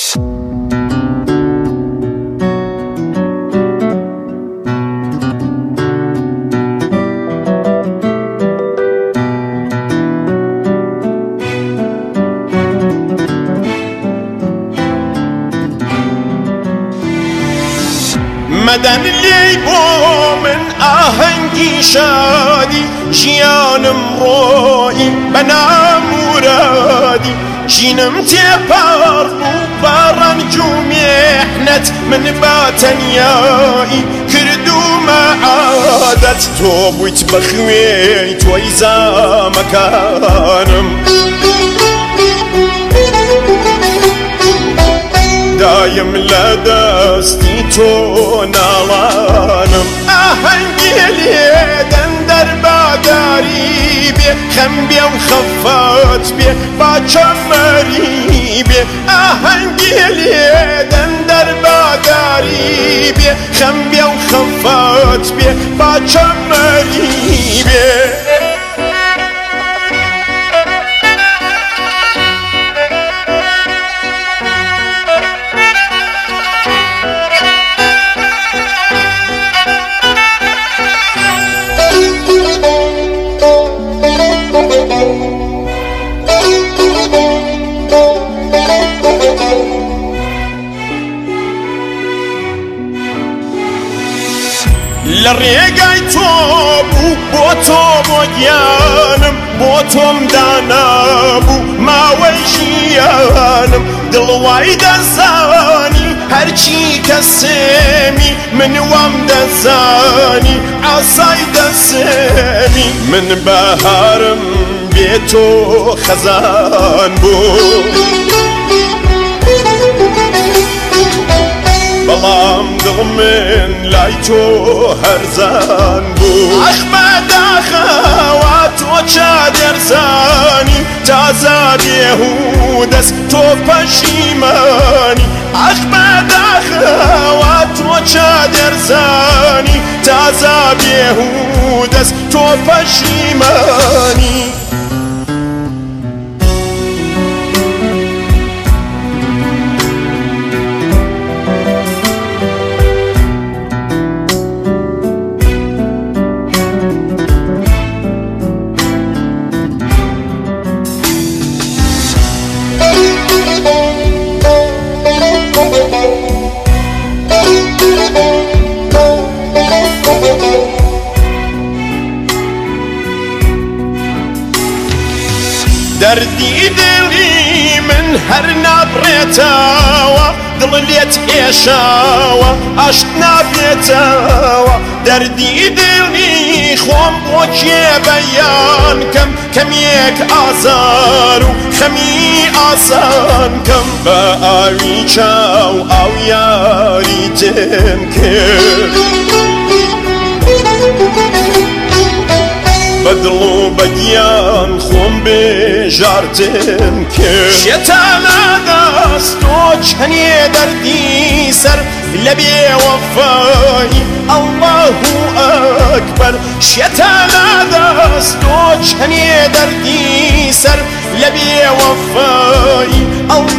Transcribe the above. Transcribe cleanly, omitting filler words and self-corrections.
مدن لی با من آهنگی شادی جیانم روی بنا مرادی جینم تپار بو بارنج و محنت من با تنیایی کردو عادت تو بویت بخوی توی زمکانم دایم لدستی تو نالانم آهنگی در باداری بی خم بی و خفت بی با چمری بی آهنگی در باداری بی خم بی و خفت بی با چمری بی لريقاي توبو بوتوم ويانم بوتوم دانابو ما ويشيانم دلواي دزاني هرچي كسمي من وام دزاني عصاي دسمي من بهارم بيتو خزان بو بلام دغمن لایتو هرزان بو احمد اخوات و چادر زانی تازه بیهودست تو پشیمانی احمد اخوات و چادر زانی تازه بیهودست تو پشیمانی دردی دلی من هر نبرتاوا دللیت ایشاوا عشق نبیتاوا دردی دلی خوام بوچی بیان کم یک آزارو خمی آسان کم با آوی چاو او یاری تم کرد بدلو بدیان خوم بجارتم کرد شیطان دست و چنی دردی سر لبی وفایی الله اکبر شیطان دست و چنی دردی سر لبی وفایی